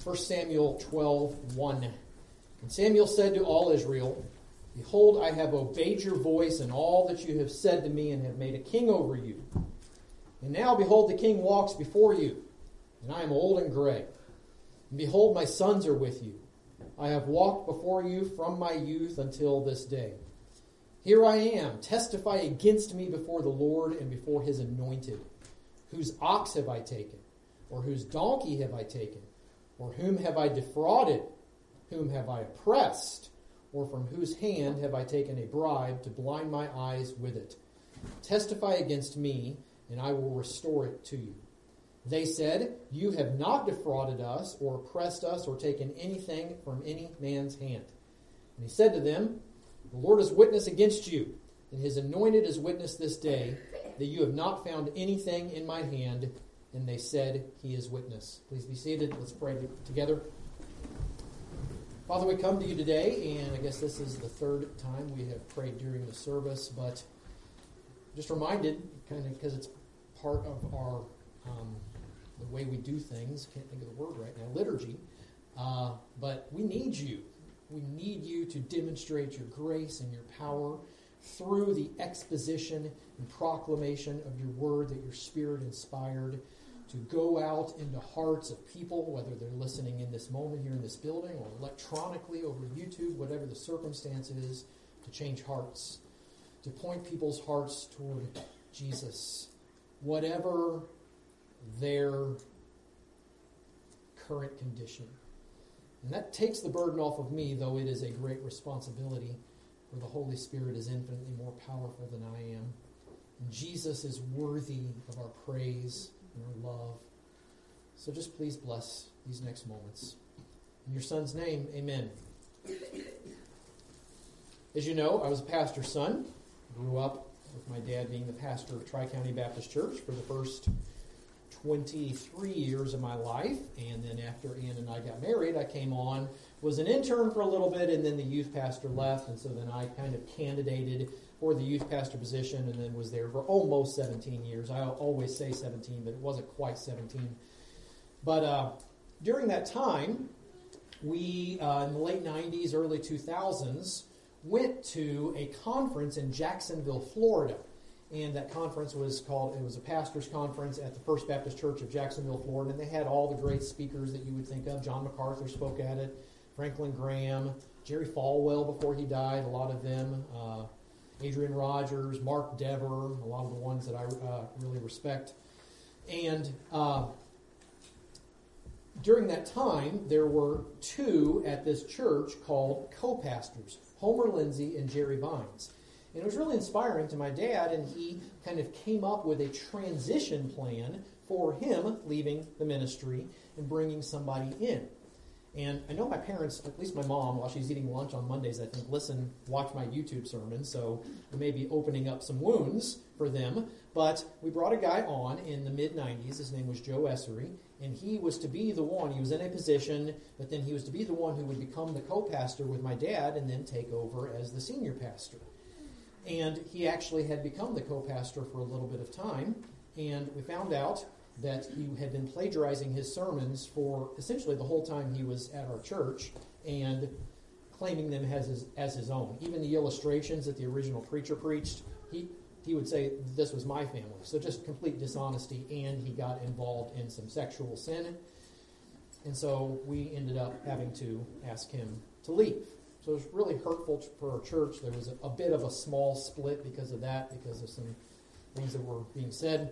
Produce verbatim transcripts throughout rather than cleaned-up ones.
First Samuel twelve one. And Samuel said to all Israel, Behold, I have obeyed your voice and all that you have said to me, and have made a king over you. And now, behold, the king walks before you, and I am old and gray. And behold, my sons are with you. I have walked before you from my youth until this day. Here I am, testify against me before the Lord and before his anointed. Whose ox have I taken? Or whose donkey have I taken? Or whom have I defrauded? Whom have I oppressed? Or from whose hand have I taken a bribe to blind my eyes with it? Testify against me, and I will restore it to you. They said, You have not defrauded us, or oppressed us, or taken anything from any man's hand. And he said to them, The Lord is witness against you, and his anointed is witness this day, that you have not found anything in my hand. And they said, He is witness. Please be seated. Let's pray together. Father, we come to you today, and I guess this is the third time we have prayed during the service, but just reminded, kind of because it's part of our, um, the way we do things, can't think of the word right now, liturgy, uh, but we need you. We need you to demonstrate your grace and your power through the exposition and proclamation of your word that your Spirit inspired to go out into hearts of people, whether they're listening in this moment here in this building or electronically over YouTube, whatever the circumstance is, to change hearts, to point people's hearts toward Jesus, whatever their current condition. And that takes the burden off of me, though it is a great responsibility, for the Holy Spirit is infinitely more powerful than I am. And Jesus is worthy of our praise and our love. So just please bless these next moments. In your Son's name, amen. As you know, I was a pastor's son. Grew up with my dad being the pastor of Tri-County Baptist Church for the first twenty-three years of my life. And then after Ann and I got married, I came on, was an intern for a little bit, and then the youth pastor left. And so then I kind of candidated for the youth pastor position, and then was there for almost seventeen years. I always say seventeen, but it wasn't quite seventeen. But uh, during that time, we, uh, in the late nineties, early two thousands, went to a conference in Jacksonville, Florida. And that conference was called, it was a pastor's conference at the First Baptist Church of Jacksonville, Florida. And they had all the great speakers that you would think of. John MacArthur spoke at it, Franklin Graham, Jerry Falwell before he died, a lot of them. Uh, Adrian Rogers, Mark Dever, a lot of the ones that I uh, really respect. And uh, during that time, there were two at this church called co-pastors, Homer Lindsay and Jerry Vines. And it was really inspiring to my dad, and he kind of came up with a transition plan for him leaving the ministry and bringing somebody in. And I know my parents, at least my mom, while she's eating lunch on Mondays, I think, listen, watch my YouTube sermon, so I may be opening up some wounds for them. But we brought a guy on in the mid nineties. His name was Joe Essery, and he was to be the one. He was in a position, but then he was to be the one who would become the co-pastor with my dad and then take over as the senior pastor. And he actually had become the co-pastor for a little bit of time, and we found out that he had been plagiarizing his sermons for essentially the whole time he was at our church and claiming them as his, as his own. Even the illustrations that the original preacher preached, he, he would say, this was my family. So just complete dishonesty, and he got involved in some sexual sin. And so we ended up having to ask him to leave. So it was really hurtful for our church. There was a, a bit of a small split because of that, because of some things that were being said.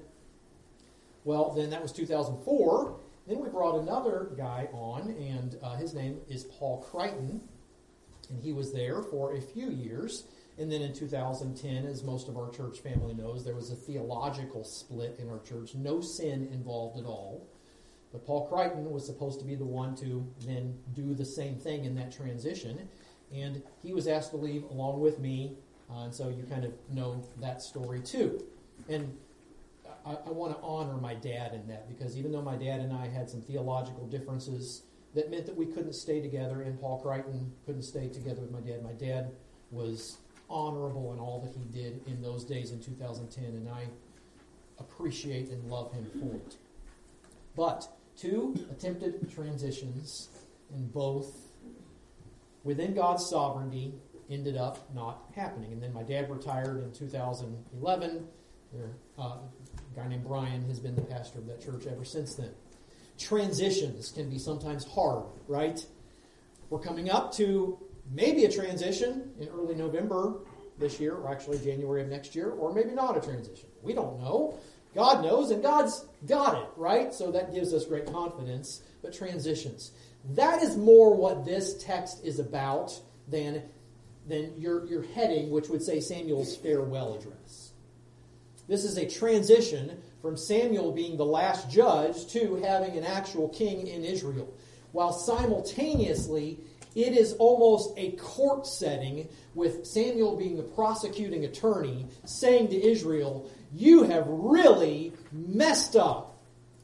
Well, then that was two thousand four. Then we brought another guy on, and uh, his name is Paul Crichton, and he was there for a few years. And then in two thousand ten, as most of our church family knows, there was a theological split in our church. No sin involved at all. But Paul Crichton was supposed to be the one to then do the same thing in that transition. And he was asked to leave along with me, uh, and so you kind of know that story too. And I, I want to honor my dad in that, because even though my dad and I had some theological differences, that meant that we couldn't stay together, and Paul Crichton couldn't stay together with my dad. My dad was honorable in all that he did in those days in two thousand ten, and I appreciate and love him for it. But two attempted transitions, and both, within God's sovereignty, ended up not happening. And then my dad retired in two thousand eleven. There, uh, a guy named Brian has been the pastor of that church ever since then. Transitions can be sometimes hard, right? We're coming up to maybe a transition in early November this year, or actually January of next year, or maybe not a transition. We don't know. God knows, and God's got it, right? So that gives us great confidence. But transitions. That is more what this text is about than, than your, your heading, which would say Samuel's farewell address. This is a transition from Samuel being the last judge to having an actual king in Israel. While simultaneously, it is almost a court setting with Samuel being the prosecuting attorney saying to Israel, you have really messed up.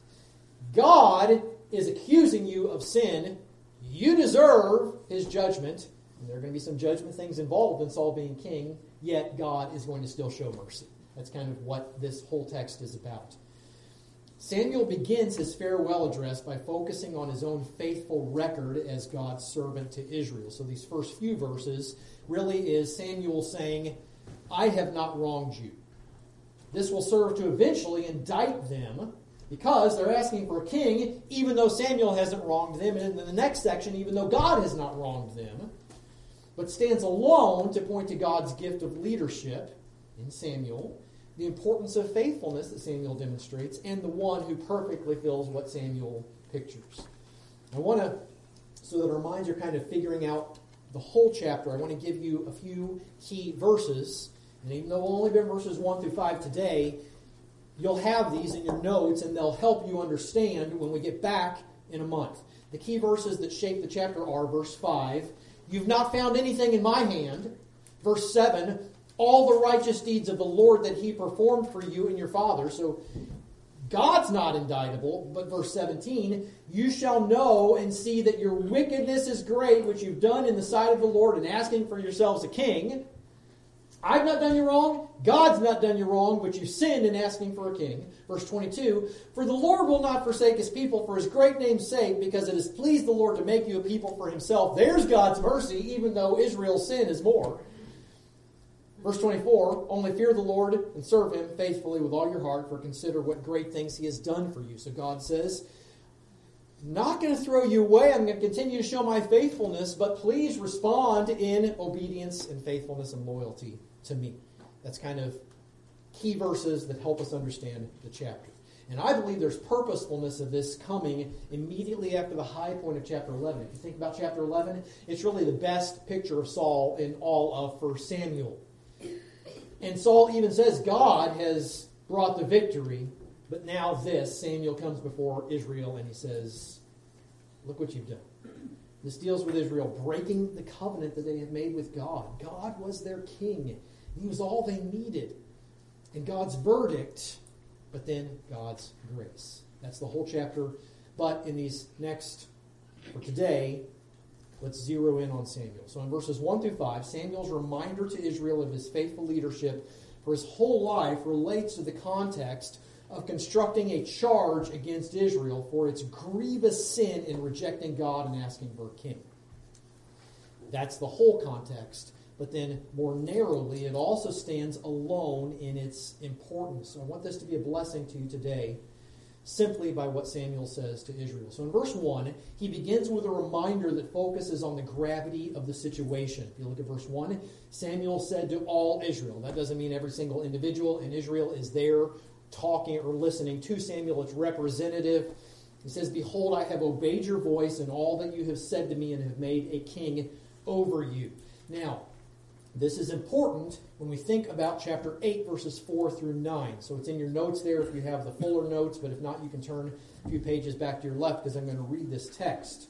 God is accusing you of sin. You deserve his judgment. And there are going to be some judgment things involved in Saul being king, yet God is going to still show mercy. That's kind of what this whole text is about. Samuel begins his farewell address by focusing on his own faithful record as God's servant to Israel. So these first few verses really is Samuel saying, I have not wronged you. This will serve to eventually indict them because they're asking for a king, even though Samuel hasn't wronged them. And in the next section, even though God has not wronged them, but stands alone to point to God's gift of leadership in Samuel, the importance of faithfulness that Samuel demonstrates, and the one who perfectly fills what Samuel pictures. I want to, so that our minds are kind of figuring out the whole chapter, I want to give you a few key verses. And even though we'll only be in verses one through five today, you'll have these in your notes, and they'll help you understand when we get back in a month. The key verses that shape the chapter are verse five, you've not found anything in my hand. Verse seven, all the righteous deeds of the Lord that he performed for you and your father. So God's not indictable. But verse seventeen, you shall know and see that your wickedness is great, which you've done in the sight of the Lord in asking for yourselves a king. I've not done you wrong. God's not done you wrong, but you sinned in asking for a king. Verse twenty-two, for the Lord will not forsake his people for his great name's sake, because it has pleased the Lord to make you a people for himself. There's God's mercy, even though Israel's sin is more. Verse twenty-four, only fear the Lord and serve him faithfully with all your heart, for consider what great things he has done for you. So God says, not going to throw you away. I'm going to continue to show my faithfulness, but please respond in obedience and faithfulness and loyalty to me. That's kind of key verses that help us understand the chapter. And I believe there's purposefulness of this coming immediately after the high point of chapter eleven. If you think about chapter eleven, it's really the best picture of Saul in all of First Samuel. And Saul even says God has brought the victory, but now this, Samuel comes before Israel and he says, look what you've done. This deals with Israel breaking the covenant that they had made with God. God was their king. He was all they needed. And God's verdict, but then God's grace. That's the whole chapter. But in these next, for today, let's zero in on Samuel. So in verses one through five, Samuel's reminder to Israel of his faithful leadership for his whole life relates to the context of constructing a charge against Israel for its grievous sin in rejecting God and asking for a king. That's the whole context. But then more narrowly, it also stands alone in its importance. So I want this to be a blessing to you today, simply by what Samuel says to Israel. So in verse one, he begins with a reminder that focuses on the gravity of the situation. If you look at verse one, Samuel said to all Israel. That doesn't mean every single individual in Israel is there talking or listening to Samuel. It's representative. He says, behold, I have obeyed your voice and all that you have said to me and have made a king over you. Now, this is important when we think about chapter eight, verses four through nine. So it's in your notes there if you have the fuller notes, but if not, you can turn a few pages back to your left because I'm going to read this text.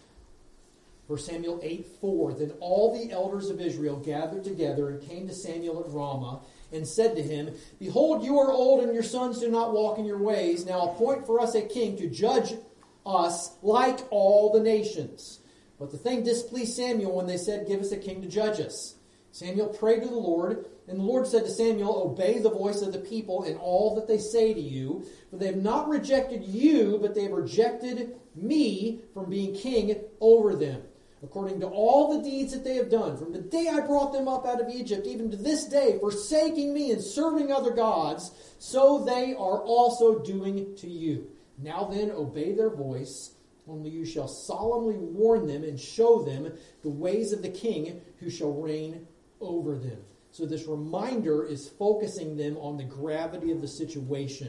First Samuel eight four, then all the elders of Israel gathered together and came to Samuel at Ramah and said to him, behold, you are old and your sons do not walk in your ways. Now appoint for us a king to judge us like all the nations. But the thing displeased Samuel when they said, give us a king to judge us. Samuel prayed to the Lord, and the Lord said to Samuel, obey the voice of the people in all that they say to you, for they have not rejected you, but they have rejected me from being king over them. According to all the deeds that they have done, from the day I brought them up out of Egypt, even to this day, forsaking me and serving other gods, so they are also doing to you. Now then, obey their voice, only you shall solemnly warn them and show them the ways of the king who shall reign over them. So this reminder is focusing them on the gravity of the situation.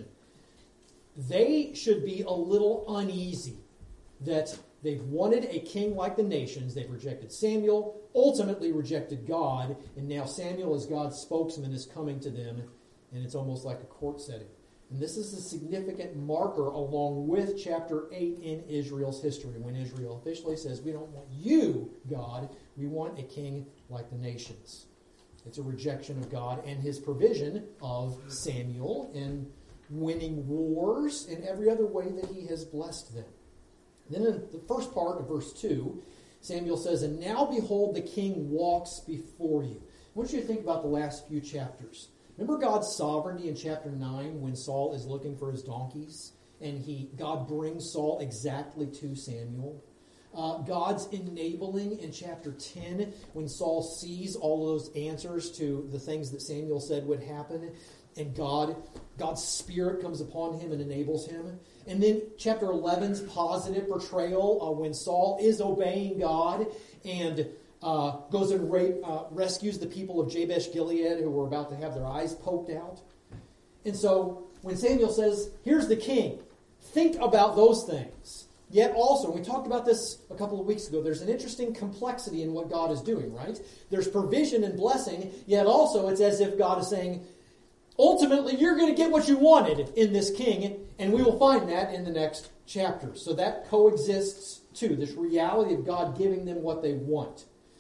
They should be a little uneasy that they've wanted a king like the nations. They've rejected Samuel, ultimately rejected God, and now Samuel as God's spokesman is coming to them, and it's almost like a court setting. And this is a significant marker along with chapter eight in Israel's history, when Israel officially says, we don't want you, God, we want a king like the nations. It's a rejection of God and his provision of Samuel in winning wars and every other way that he has blessed them. Then in the first part of verse two, Samuel says, and now behold, the king walks before you. I want you to think about the last few chapters. Remember God's sovereignty in chapter nine when Saul is looking for his donkeys? And he God brings Saul exactly to Samuel. Uh, God's enabling in chapter ten when Saul sees all those answers to the things that Samuel said would happen. And God, God's Spirit comes upon him and enables him. And then chapter eleven's positive portrayal uh, when Saul is obeying God and uh, goes and ra- uh, rescues the people of Jabesh Gilead who were about to have their eyes poked out. And so when Samuel says, here's the king, think about those things. Yet also, we talked about this a couple of weeks ago, there's an interesting complexity in what God is doing, right? There's provision and blessing, yet also it's as if God is saying, ultimately, you're going to get what you wanted in this king, and we will find that in the next chapter. So that coexists too, this reality of God giving them what they want.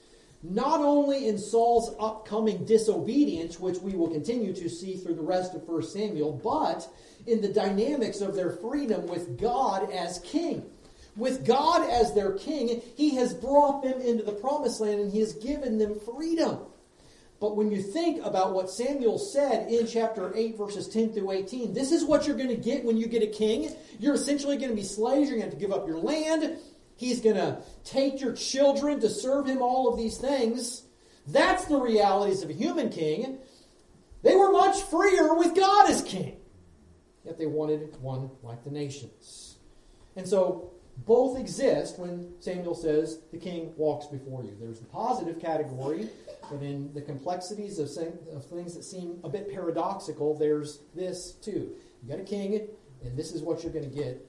Not only in Saul's upcoming disobedience, which we will continue to see through the rest of First Samuel, but in the dynamics of their freedom with God as king. With God as their king, he has brought them into the promised land and he has given them freedom. But when you think about what Samuel said in chapter eight, verses ten through eighteen, this is what you're going to get when you get a king. You're essentially going to be slaves. You're going to have to give up your land. He's going to take your children to serve him, all of these things. That's the realities of a human king. They were much freer with God as king. Yet they wanted one like the nations. And so both exist when Samuel says the king walks before you. There's the positive category, but in the complexities of, of things that seem a bit paradoxical, there's this too. You got a king, and this is what you're going to get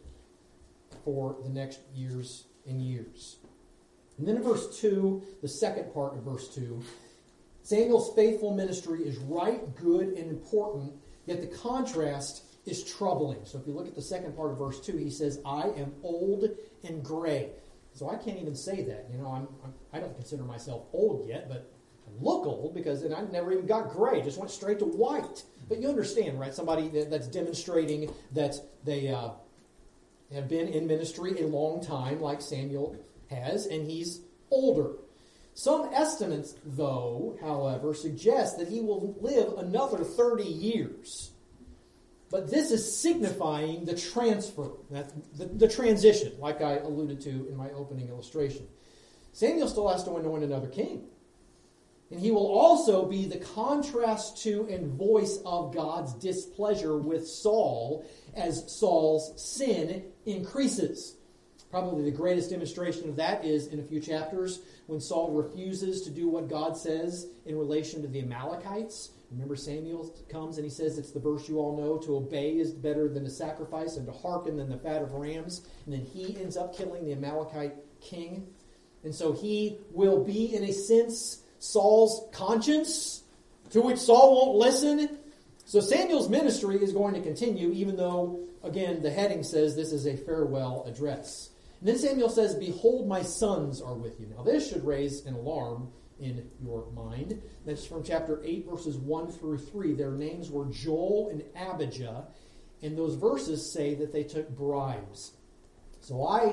for the next years and years. And then in verse two, the second part of verse two, Samuel's faithful ministry is right, good, and important, yet the contrast is troubling. So if you look at the second part of verse two, he says, I am old and gray. So I can't even say that. You know, I'm, I'm, I don't consider myself old yet, but I look old because and I never even got gray. Just went straight to white. But you understand, right? Somebody that, that's demonstrating that they uh, have been in ministry a long time, like Samuel has, and he's older. Some estimates, though, however, suggest that he will live another thirty years. But this is signifying the transfer, that's the, the transition, like I alluded to in my opening illustration. Samuel still has to anoint another king. And he will also be the contrast to and voice of God's displeasure with Saul as Saul's sin increases. Probably the greatest demonstration of that is in a few chapters when Saul refuses to do what God says in relation to the Amalekites. Remember, Samuel comes and he says, it's the verse you all know, to obey is better than to sacrifice and to hearken than the fat of rams. And then he ends up killing the Amalekite king. And so he will be, in a sense, Saul's conscience, to which Saul won't listen. So Samuel's ministry is going to continue, even though, again, the heading says this is a farewell address. And then Samuel says, behold, my sons are with you. Now this should raise an alarm in your mind. That's from chapter eight, verses one through three. Their names were Joel and Abijah, and those verses say that they took bribes. So I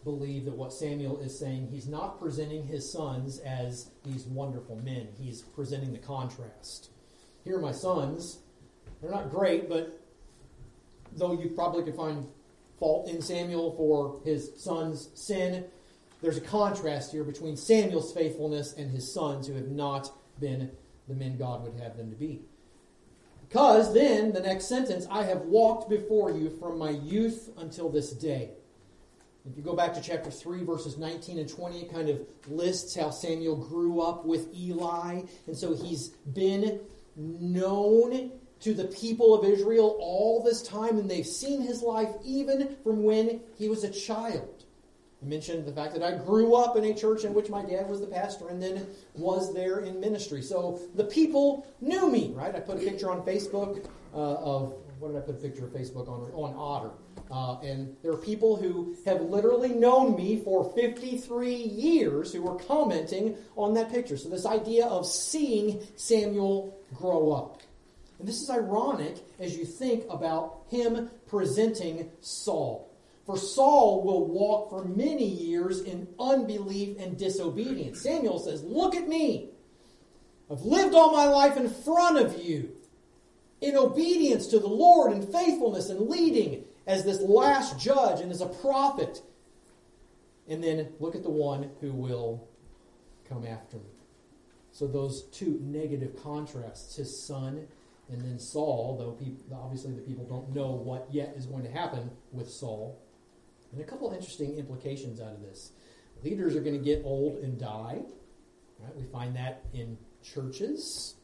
believe that what Samuel is saying, he's not presenting his sons as these wonderful men. He's presenting the contrast. Here are my sons. They're not great, but though you probably could find fault in Samuel for his son's sin, there's a contrast here between Samuel's faithfulness and his sons who have not been the men God would have them to be. Because then, the next sentence, I have walked before you from my youth until this day. If you go back to chapter three, verses nineteen and twenty, it kind of lists how Samuel grew up with Eli. And so he's been known to the people of Israel all this time, and they've seen his life even from when he was a child. I mentioned the fact that I grew up in a church in which my dad was the pastor and then was there in ministry. So the people knew me, right? I put a picture on Facebook uh, of, what did I put a picture of Facebook on? On Otter. Uh, and there are people who have literally known me for fifty-three years who were commenting on that picture. So this idea of seeing Samuel grow up. And this is ironic as you think about him presenting Saul. For Saul will walk for many years in unbelief and disobedience. Samuel says, look at me. I've lived all my life in front of you in obedience to the Lord and faithfulness and leading as this last judge and as a prophet. And then look at the one who will come after me. So those two negative contrasts, his son and then Saul, though people, obviously the people don't know what yet is going to happen with Saul. And a couple interesting implications out of this. Leaders are going to get old and die. Right? We find that in churches.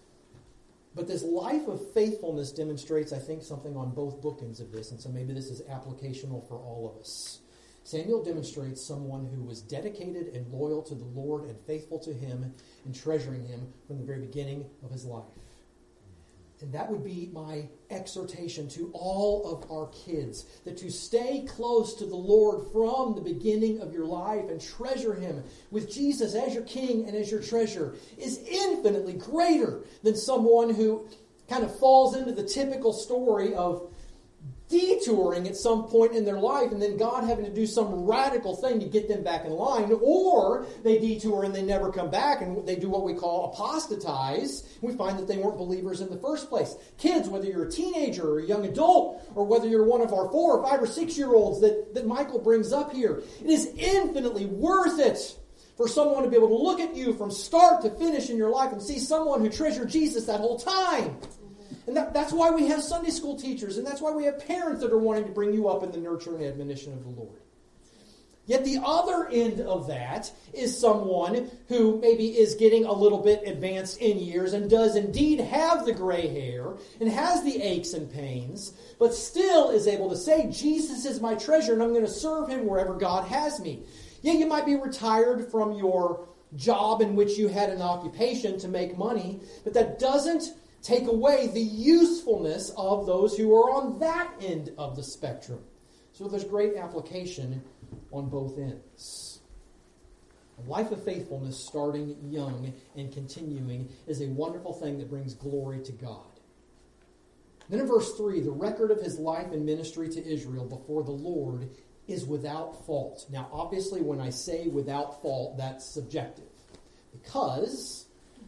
But this life of faithfulness demonstrates, I think, something on both bookends of this. And so maybe this is applicational for all of us. Samuel demonstrates someone who was dedicated and loyal to the Lord and faithful to him and treasuring him from the very beginning of his life. And that would be my exhortation to all of our kids, that to stay close to the Lord from the beginning of your life and treasure him with Jesus as your king and as your treasure is infinitely greater than someone who kind of falls into the typical story of detouring at some point in their life and then God having to do some radical thing to get them back in line, or they detour and they never come back and they do what we call apostatize. We find that they weren't believers in the first place. Kids, whether you're a teenager or a young adult, or whether you're one of our four or five or six year olds that, that Michael brings up here, it is infinitely worth it for someone to be able to look at you from start to finish in your life and see someone who treasured Jesus that whole time. And that, that's why we have Sunday school teachers, and that's why we have parents that are wanting to bring you up in the nurture and admonition of the Lord. Yet the other end of that is someone who maybe is getting a little bit advanced in years and does indeed have the gray hair and has the aches and pains, but still is able to say, Jesus is my treasure and I'm going to serve him wherever God has me. Yeah, you might be retired from your job in which you had an occupation to make money, but that doesn't take away the usefulness of those who are on that end of the spectrum. So there's great application on both ends. A life of faithfulness starting young and continuing is a wonderful thing that brings glory to God. Then in verse three, the record of his life and ministry to Israel before the Lord is without fault. Now, obviously, when I say without fault, that's subjective. Because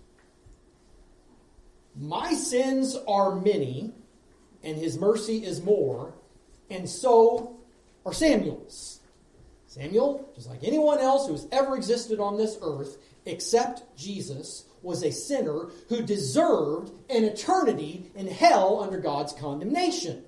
my sins are many, and his mercy is more, and so are Samuel's. Samuel, just like anyone else who has ever existed on this earth, except Jesus, was a sinner who deserved an eternity in hell under God's condemnation.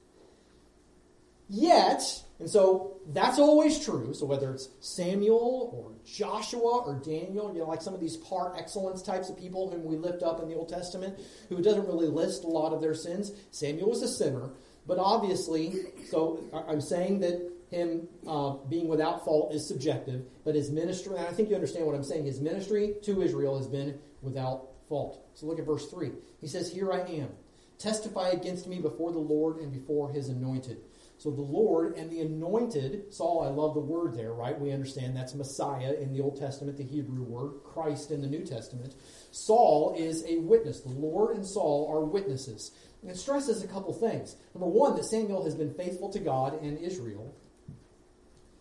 Yet, and so that's always true. So whether it's Samuel or Joshua or Daniel, you know, like some of these par excellence types of people whom we lift up in the Old Testament, who doesn't really list a lot of their sins. Samuel was a sinner, but obviously, so I'm saying that him uh, being without fault is subjective, but his ministry, and I think you understand what I'm saying, his ministry to Israel has been without fault. So look at verse three. He says, "Here I am. Testify against me before the Lord and before his anointed." So the Lord and the anointed, Saul, I love the word there, right? We understand that's Messiah in the Old Testament, the Hebrew word, Christ in the New Testament. Saul is a witness. The Lord and Saul are witnesses. And it stresses a couple things. Number one, that Samuel has been faithful to God and Israel.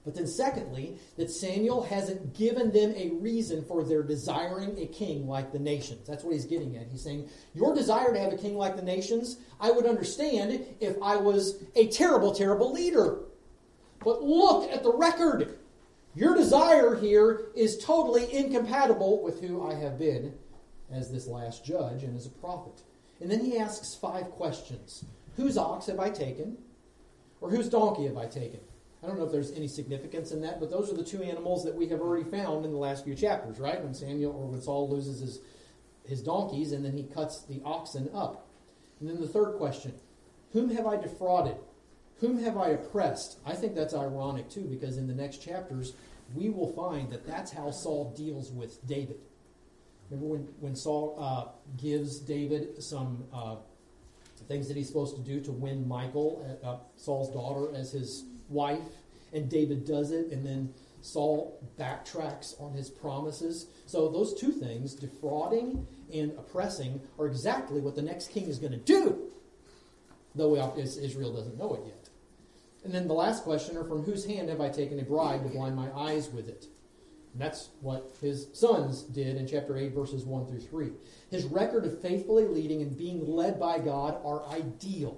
But then secondly, that Samuel hasn't given them a reason for their desiring a king like the nations. That's what he's getting at. He's saying, your desire to have a king like the nations, I would understand if I was a terrible, terrible leader. But look at the record. Your desire here is totally incompatible with who I have been as this last judge and as a prophet. And then he asks five questions. Whose ox have I taken? Or whose donkey have I taken? I don't know if there's any significance in that, but those are the two animals that we have already found in the last few chapters, right? When Samuel or when Saul loses his, his donkeys and then he cuts the oxen up. And then the third question, whom have I defrauded? Whom have I oppressed? I think that's ironic too, because in the next chapters we will find that that's how Saul deals with David. Remember when, when Saul uh, gives David some uh, things that he's supposed to do to win Michal, uh, Saul's daughter, as his wife, and David does it, and then Saul backtracks on his promises. So those two things, defrauding and oppressing, are exactly what the next king is going to do, though Israel doesn't know it yet. And then the last question are, from whose hand have I taken a bribe to blind my eyes with it? And that's what his sons did in chapter eight, verses one through three. His record of faithfully leading and being led by God are ideal.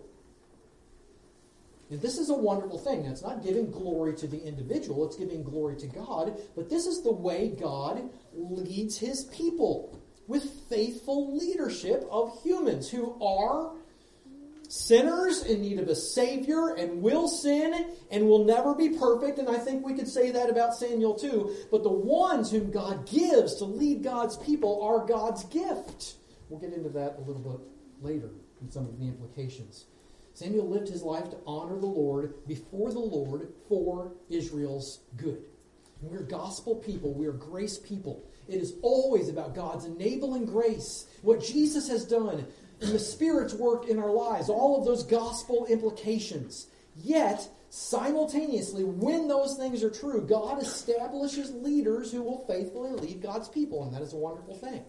And this is a wonderful thing. It's not giving glory to the individual, it's giving glory to God. But this is the way God leads his people, with faithful leadership of humans who are sinners in need of a Savior and will sin and will never be perfect. And I think we could say that about Samuel too. But the ones whom God gives to lead God's people are God's gift. We'll get into that a little bit later in some of the implications. Samuel lived his life to honor the Lord before the Lord for Israel's good. And we're gospel people. We are grace people. It is always about God's enabling grace, what Jesus has done, and the Spirit's work in our lives, all of those gospel implications. Yet, simultaneously, when those things are true, God establishes leaders who will faithfully lead God's people, and that is a wonderful thing.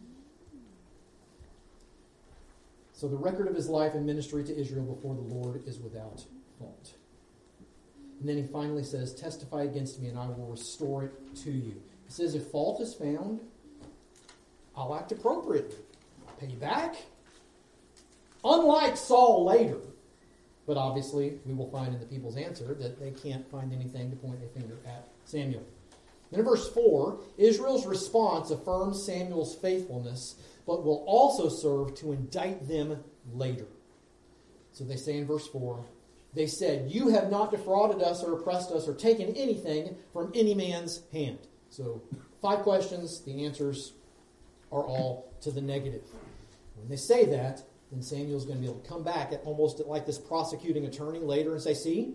So the record of his life and ministry to Israel before the Lord is without fault. And then he finally says, testify against me and I will restore it to you. He says, if fault is found, I'll act appropriately. I'll pay you back. Unlike Saul later, but obviously we will find in the people's answer that they can't find anything to point a finger at Samuel. Then in verse four, Israel's response affirms Samuel's faithfulness, but will also serve to indict them later. So they say in verse four, they said, you have not defrauded us or oppressed us or taken anything from any man's hand. So five questions, the answers are all to the negative. When they say that, then Samuel's going to be able to come back at almost like this prosecuting attorney later and say, see,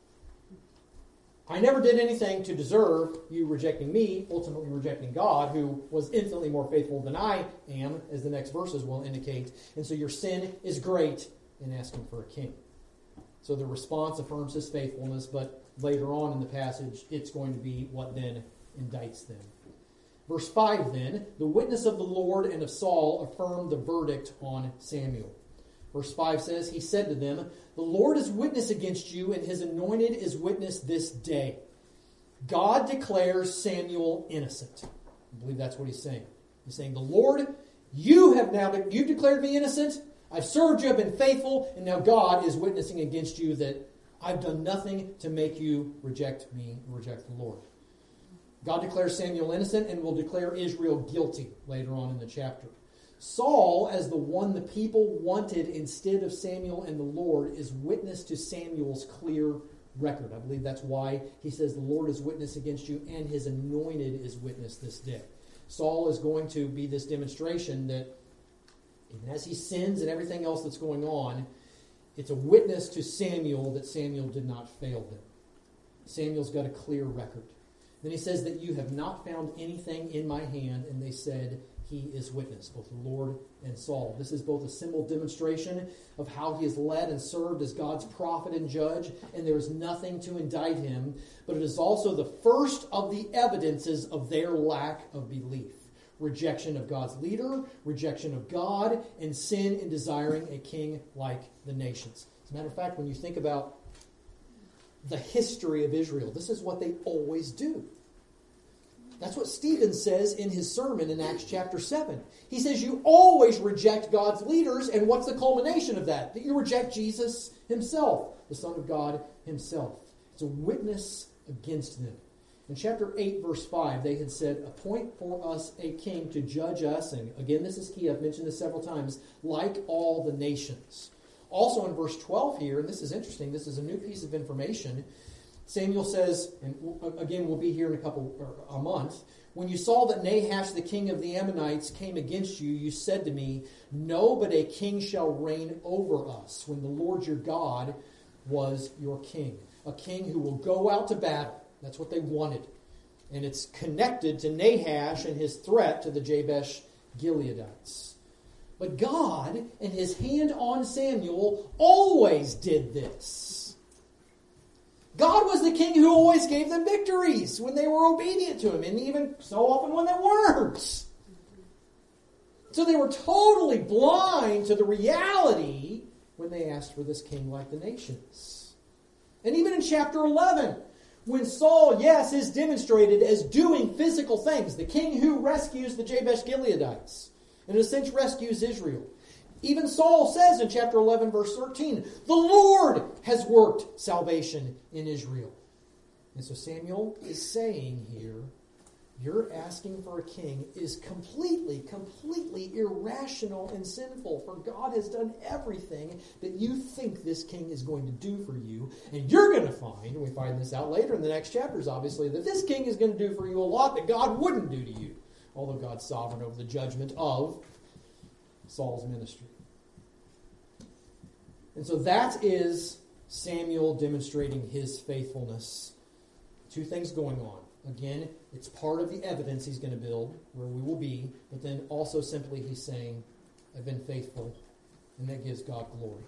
I never did anything to deserve you rejecting me, ultimately rejecting God, who was infinitely more faithful than I am, as the next verses will indicate. And so your sin is great in asking for a king. So the response affirms his faithfulness, but later on in the passage, it's going to be what then indicts them. Verse five then, the witness of the Lord and of Saul affirmed the verdict on Samuel. Verse five says, he said to them, the Lord is witness against you, and his anointed is witness this day. God declares Samuel innocent. I believe that's what he's saying. He's saying, the Lord, you have now, you've declared me innocent. I've served you, I've been faithful, and now God is witnessing against you that I've done nothing to make you reject me, reject the Lord. God declares Samuel innocent and will declare Israel guilty later on in the chapter. Saul, as the one the people wanted instead of Samuel and the Lord, is witness to Samuel's clear record. I believe that's why he says the Lord is witness against you and his anointed is witness this day. Saul is going to be this demonstration that even as he sins and everything else that's going on, it's a witness to Samuel that Samuel did not fail them. Samuel's got a clear record. Then he says that you have not found anything in my hand, and they said he is witness, both the Lord and Saul. This is both a symbol demonstration of how he has led and served as God's prophet and judge, and there is nothing to indict him, but it is also the first of the evidences of their lack of belief. Rejection of God's leader, rejection of God, and sin in desiring a king like the nations. As a matter of fact, when you think about the history of Israel. This is what they always do. That's what Stephen says in his sermon in Acts chapter seven. He says you always reject God's leaders, and what's the culmination of that? That you reject Jesus himself, the Son of God himself. It's a witness against them. In chapter eight, verse five, they had said, appoint for us a king to judge us, and again, this is key, I've mentioned this several times, like all the nations. Also in verse twelve here, and this is interesting, this is a new piece of information, Samuel says, and again, we'll be here in a couple, or a month, when you saw that Nahash, the king of the Ammonites, came against you, you said to me, no, but a king shall reign over us, when the Lord your God was your king. A king who will go out to battle. That's what they wanted. And it's connected to Nahash and his threat to the Jabesh Gileadites. But God, in his hand on Samuel, always did this. God was the king who always gave them victories when they were obedient to him, and even so often when they weren't. So they were totally blind to the reality when they asked for this king like the nations. And even in chapter eleven, when Saul, yes, is demonstrated as doing physical things, the king who rescues the Jabesh Gileadites, and in a sense rescues Israel. Even Saul says in chapter eleven, verse thirteen, the Lord has worked salvation in Israel. And so Samuel is saying here, your asking for a king is completely, completely irrational and sinful. For God has done everything that you think this king is going to do for you. And you're going to find, and we find this out later in the next chapters, obviously, that this king is going to do for you a lot that God wouldn't do to you. Although God's sovereign over the judgment of Saul's ministry. And so that is Samuel demonstrating his faithfulness. Two things going on. Again, it's part of the evidence he's going to build, where we will be, but then also simply he's saying, I've been faithful, and that gives God glory.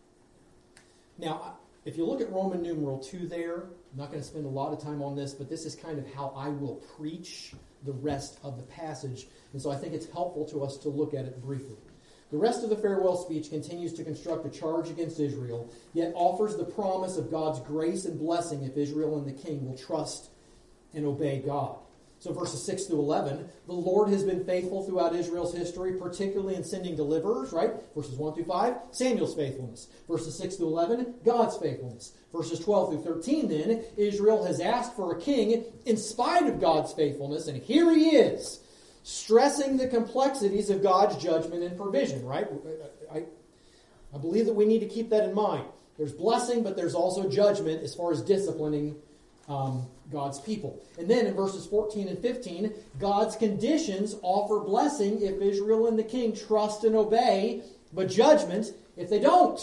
Now, if you look at Roman numeral two there, I'm not going to spend a lot of time on this, but this is kind of how I will preach the rest of the passage, and so I think it's helpful to us to look at it briefly. The rest of the farewell speech continues to construct a charge against Israel, yet offers the promise of God's grace and blessing if Israel and the king will trust and obey God. So verses six through eleven, the Lord has been faithful throughout Israel's history, particularly in sending deliverers, right? Verses one through five, Samuel's faithfulness. Verses six through eleven, God's faithfulness. Verses twelve through thirteen then, Israel has asked for a king in spite of God's faithfulness, and here he is, stressing the complexities of God's judgment and provision, right? I, I believe that we need to keep that in mind. There's blessing, but there's also judgment as far as disciplining um, God's people. And then in verses fourteen and fifteen, God's conditions offer blessing if Israel and the king trust and obey, but judgment if they don't.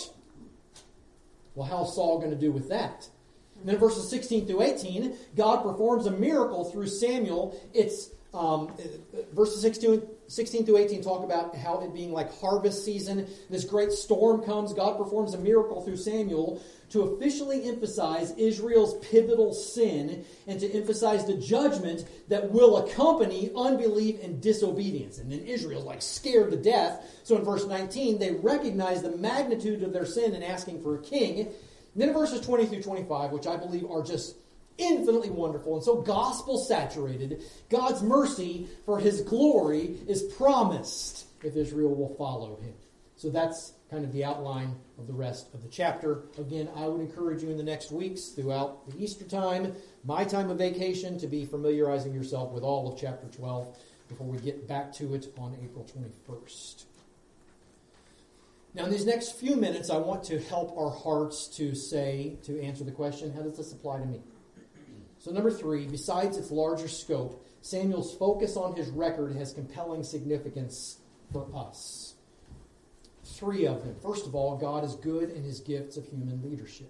Well, how's Saul going to do with that? And then in verses sixteen through eighteen, God performs a miracle through Samuel. It's Um, verses sixteen through eighteen talk about how it being like harvest season. This great storm comes. God performs a miracle through Samuel to officially emphasize Israel's pivotal sin and to emphasize the judgment that will accompany unbelief and disobedience. And then Israel's like scared to death. So in verse nineteen, they recognize the magnitude of their sin in asking for a king. And then in verses twenty through twenty-five, which I believe are just infinitely wonderful and so gospel saturated, God's mercy for his glory is promised if Israel will follow him. So that's kind of the outline of the rest of the chapter. Again, I would encourage you in the next weeks throughout the Easter time, my time of vacation, to be familiarizing yourself with all of chapter twelve before we get back to it on April twenty-first. Now, in these next few minutes, I want to help our hearts to say, to answer the question, how does this apply to me? So number three, besides its larger scope, Samuel's focus on his record has compelling significance for us. Three of them. First of all, God is good in his gifts of human leadership.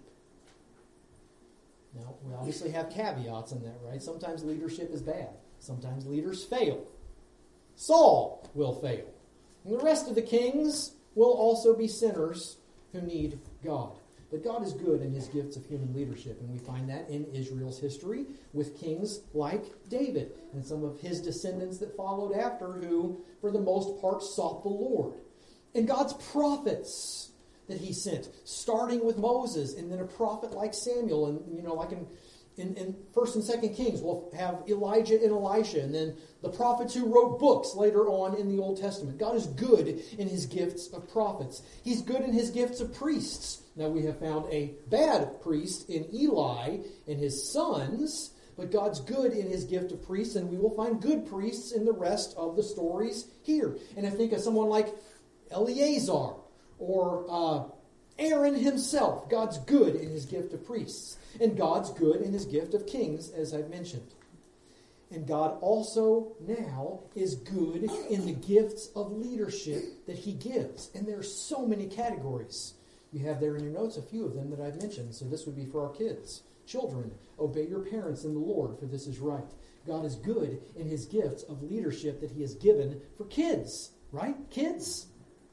Now, we obviously have caveats in that, right? Sometimes leadership is bad. Sometimes leaders fail. Saul will fail. And the rest of the kings will also be sinners who need God. But God is good in his gifts of human leadership, and we find that in Israel's history with kings like David and some of his descendants that followed after who, for the most part, sought the Lord. And God's prophets that he sent, starting with Moses and then a prophet like Samuel. And, you know, like in, in, in First and Second Kings, we'll have Elijah and Elisha, and then the prophets who wrote books later on in the Old Testament. God is good in his gifts of prophets. He's good in his gifts of priests. Now, we have found a bad priest in Eli and his sons, but God's good in his gift of priests, and we will find good priests in the rest of the stories here. And I think of someone like Eleazar or uh, Aaron himself. God's good in his gift of priests. And God's good in his gift of kings, as I've mentioned. And God also now is good in the gifts of leadership that he gives. And there are so many categories. You have there in your notes a few of them that I've mentioned. So this would be for our kids. Children, obey your parents in the Lord, for this is right. God is good in his gifts of leadership that he has given for kids. Right? Kids?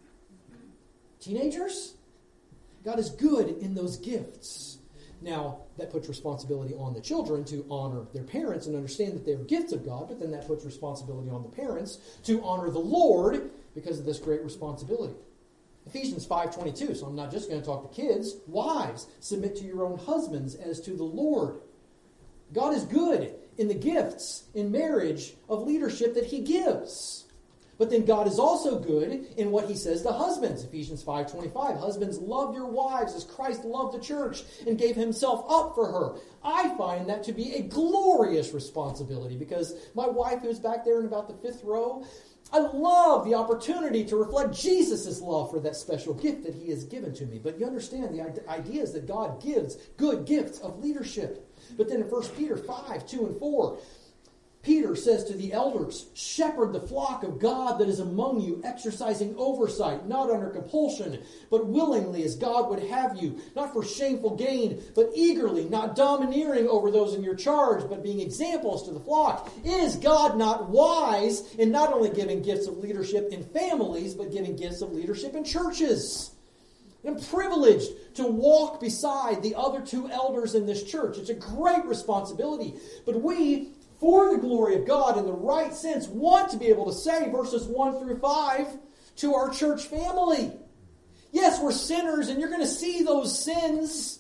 Teenagers? God is good in those gifts. Now, that puts responsibility on the children to honor their parents and understand that they are gifts of God, but then that puts responsibility on the parents to honor the Lord because of this great responsibility. Ephesians five twenty-two, so I'm not just going to talk to kids. Wives, submit to your own husbands as to the Lord. God is good in the gifts in marriage of leadership that he gives. But then God is also good in what he says to husbands. Ephesians five twenty-five, husbands, love your wives as Christ loved the church and gave himself up for her. I find that to be a glorious responsibility because my wife, who's back there in about the fifth row, I love the opportunity to reflect Jesus' love for that special gift that he has given to me. But you understand the idea is that God gives good gifts of leadership. But then in First Peter five, two and four, Peter says to the elders, shepherd the flock of God that is among you, exercising oversight, not under compulsion, but willingly as God would have you, not for shameful gain, but eagerly, not domineering over those in your charge, but being examples to the flock. Is God not wise in not only giving gifts of leadership in families, but giving gifts of leadership in churches? I'm privileged to walk beside the other two elders in this church. It's a great responsibility. But we, for the glory of God, in the right sense, want to be able to say verses one through five to our church family. Yes, we're sinners, and you're going to see those sins,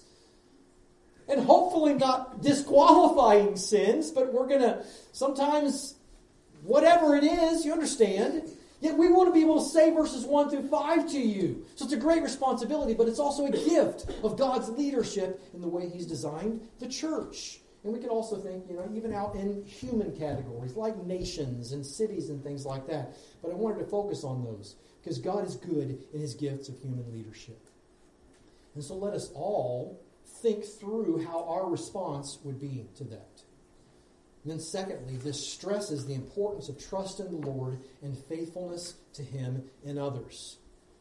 and hopefully not disqualifying sins, but we're going to sometimes, whatever it is, you understand. Yet we want to be able to say verses one through five to you. So it's a great responsibility, but it's also a gift of God's leadership in the way he's designed the church. And we could also think, you know, even out in human categories, like nations and cities and things like that. But I wanted to focus on those, because God is good in his gifts of human leadership. And so let us all think through how our response would be to that. And then secondly, this stresses the importance of trust in the Lord and faithfulness to him and others.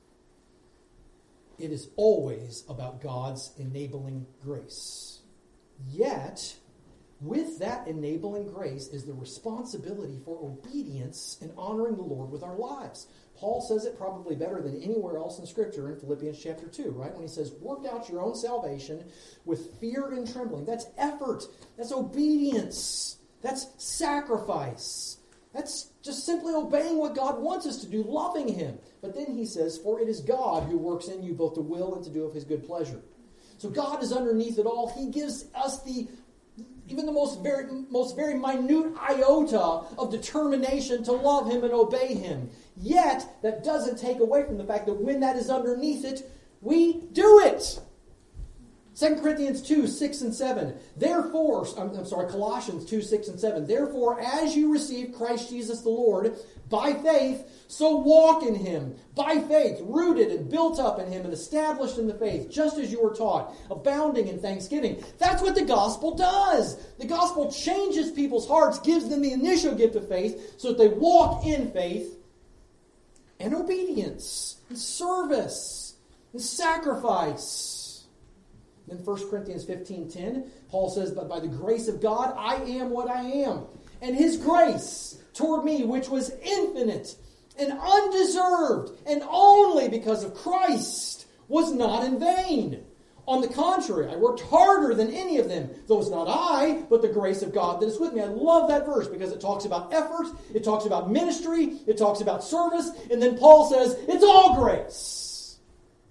It is always about God's enabling grace. Yet, with that enabling grace is the responsibility for obedience and honoring the Lord with our lives. Paul says it probably better than anywhere else in Scripture in Philippians chapter two, right? When he says, work out your own salvation with fear and trembling. That's effort. That's obedience. That's sacrifice. That's just simply obeying what God wants us to do, loving him. But then he says, for it is God who works in you both to will and to do of his good pleasure. So God is underneath it all. He gives us the even the most very, most very minute iota of determination to love him and obey him. Yet, that doesn't take away from the fact that when that is underneath it, we do it. Second Corinthians two, six and seven. Therefore, I'm, I'm sorry, Colossians two, six and seven. Therefore, as you receive Christ Jesus the Lord by faith, so walk in him. By faith, rooted and built up in him and established in the faith, just as you were taught, abounding in thanksgiving. That's what the gospel does. The gospel changes people's hearts, gives them the initial gift of faith, so that they walk in faith and obedience and service and sacrifice. In First Corinthians fifteen ten, Paul says, but by the grace of God, I am what I am. And his grace toward me, which was infinite and undeserved, and only because of Christ, was not in vain. On the contrary, I worked harder than any of them, though it's not I, but the grace of God that is with me. I love that verse because it talks about effort, it talks about ministry, it talks about service, and then Paul says, it's all grace. So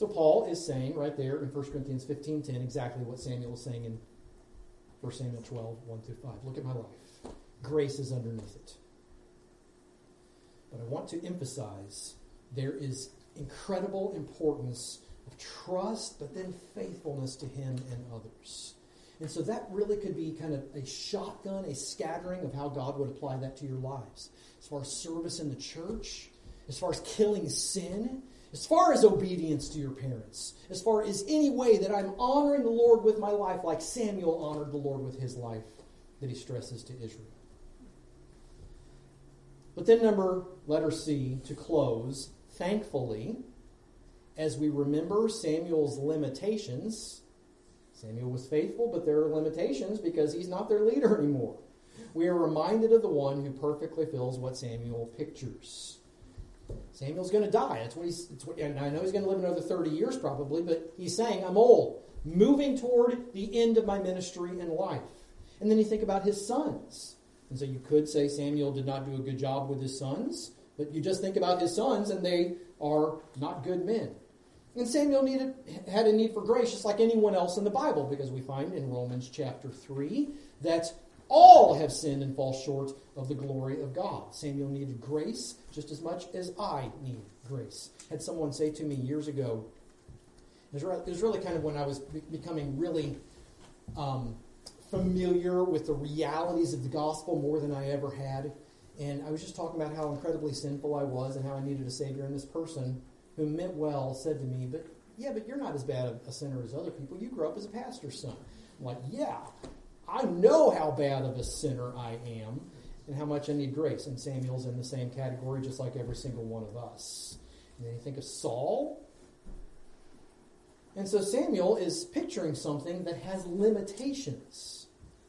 So Paul is saying right there in First Corinthians fifteen ten exactly what Samuel is saying in First Samuel twelve, one through five. Look at my life. Grace is underneath it. But I want to emphasize there is incredible importance of trust, but then faithfulness to him and others. And so that really could be kind of a shotgun, a scattering of how God would apply that to your lives. As far as service in the church, as far as killing sin, as far as obedience to your parents, as far as any way that I'm honoring the Lord with my life like Samuel honored the Lord with his life that he stresses to Israel. But then number, letter C, to close, thankfully, as we remember Samuel's limitations, Samuel was faithful, but there are limitations because he's not their leader anymore. We are reminded of the one who perfectly fills what Samuel pictures. Samuel's going to die. That's what he's. It's what, and I know he's going to live another thirty years probably, but he's saying, I'm old, moving toward the end of my ministry and life. And then you think about his sons. And so you could say Samuel did not do a good job with his sons, but you just think about his sons and they are not good men. And Samuel needed had a need for grace just like anyone else in the Bible, because we find in Romans chapter three that all have sinned and fall short of the glory of God. Samuel needed grace just as much as I need grace. I had someone say to me years ago, it was really kind of when I was becoming really um, familiar with the realities of the gospel more than I ever had. And I was just talking about how incredibly sinful I was and how I needed a Savior. And this person who meant well said to me, but yeah, but you're not as bad a sinner as other people. You grew up as a pastor's son. I'm like, yeah, I know how bad of a sinner I am and how much I need grace. And Samuel's in the same category just like every single one of us. And then you think of Saul. And so Samuel is picturing something that has limitations.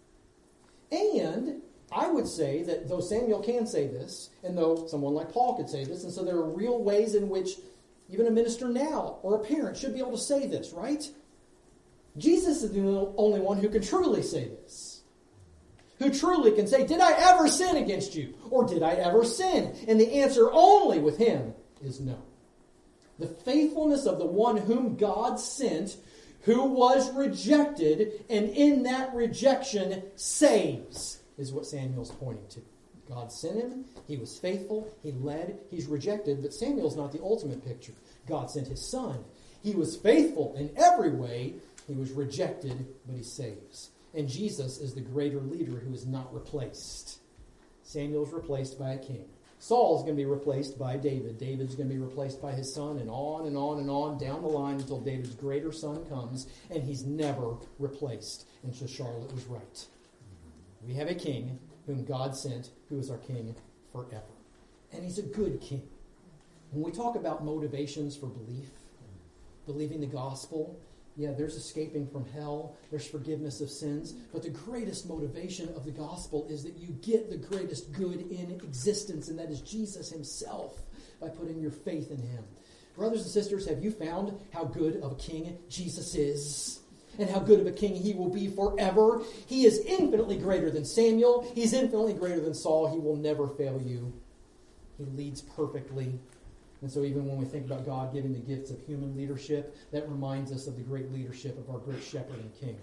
And I would say that though Samuel can say this, and though someone like Paul could say this, and so there are real ways in which even a minister now or a parent should be able to say this, right? Jesus is the only one who can truly say this. Who truly can say, did I ever sin against you? Or did I ever sin? And the answer only with him is no. The faithfulness of the one whom God sent, who was rejected, and in that rejection saves, is what Samuel's pointing to. God sent him, he was faithful, he led, he's rejected, but Samuel's not the ultimate picture. God sent his son. He was faithful in every way, he was rejected, but he saves. And Jesus is the greater leader who is not replaced. Samuel's replaced by a king. Saul's going to be replaced by David. David's going to be replaced by his son, and on and on and on down the line until David's greater son comes, and he's never replaced. And so Charlotte was right. We have a king whom God sent, who is our king forever. And he's a good king. When we talk about motivations for belief, believing the gospel, yeah, there's escaping from hell, there's forgiveness of sins, but the greatest motivation of the gospel is that you get the greatest good in existence, and that is Jesus himself, by putting your faith in him. Brothers and sisters, have you found how good of a king Jesus is? And how good of a king he will be forever? He is infinitely greater than Samuel. He's infinitely greater than Saul. He will never fail you. He leads perfectly. And so even when we think about God giving the gifts of human leadership, that reminds us of the great leadership of our great shepherd and king.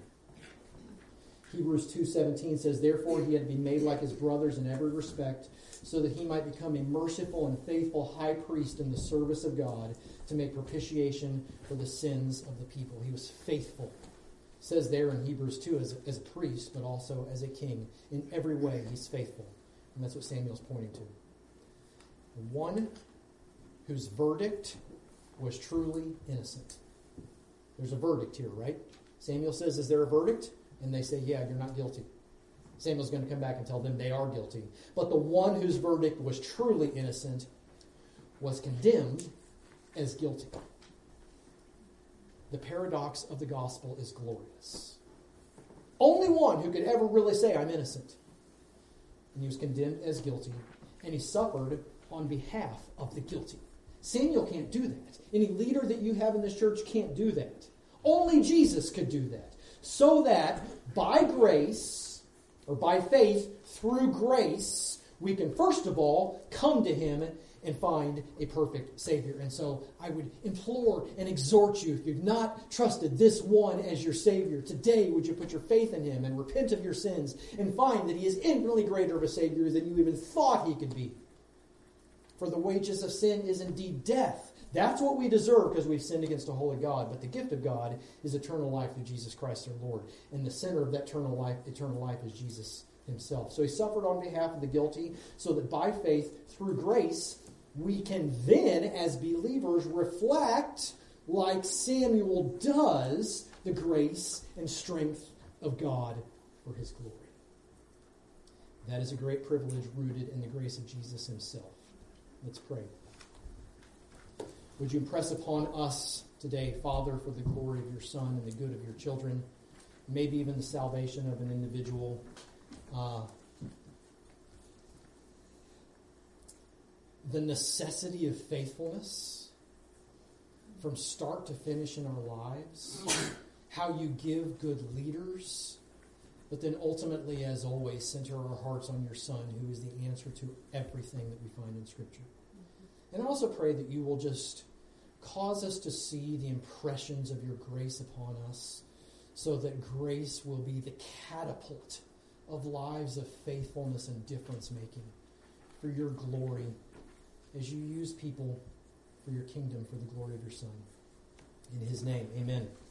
Hebrews two seventeen says, therefore he had to be made like his brothers in every respect, so that he might become a merciful and faithful high priest in the service of God to make propitiation for the sins of the people. He was faithful. It says there in Hebrews two as a, as a priest, but also as a king. In every way he's faithful. And that's what Samuel's pointing to. The one whose verdict was truly innocent. There's a verdict here, right? Samuel says, is there a verdict? And they say, yeah, you're not guilty. Samuel's going to come back and tell them they are guilty. But the one whose verdict was truly innocent was condemned as guilty. The paradox of the gospel is glorious. Only one who could ever really say, I'm innocent. And he was condemned as guilty. And he suffered on behalf of the guilty. Samuel can't do that. Any leader that you have in this church can't do that. Only Jesus could do that. So that by grace, or by faith, through grace, we can first of all come to him and find a perfect Savior. And so I would implore and exhort you, if you've not trusted this one as your Savior, today would you put your faith in him and repent of your sins and find that he is infinitely greater of a Savior than you even thought he could be. For the wages of sin is indeed death. That's what we deserve because we've sinned against a holy God. But the gift of God is eternal life through Jesus Christ our Lord. And the center of that eternal life, eternal life is Jesus himself. So he suffered on behalf of the guilty so that by faith, through grace, we can then, as believers, reflect, like Samuel does, the grace and strength of God for his glory. That is a great privilege rooted in the grace of Jesus himself. Let's pray. Would you impress upon us today, Father, for the glory of your Son and the good of your children, maybe even the salvation of an individual, uh, the necessity of faithfulness from start to finish in our lives, how you give good leaders, but then ultimately, as always, center our hearts on your Son, who is the answer to everything that we find in Scripture. And I also pray that you will just cause us to see the impressions of your grace upon us, so that grace will be the catapult of lives of faithfulness and difference-making for your glory, as you use people for your kingdom, for the glory of your Son. In his name, amen.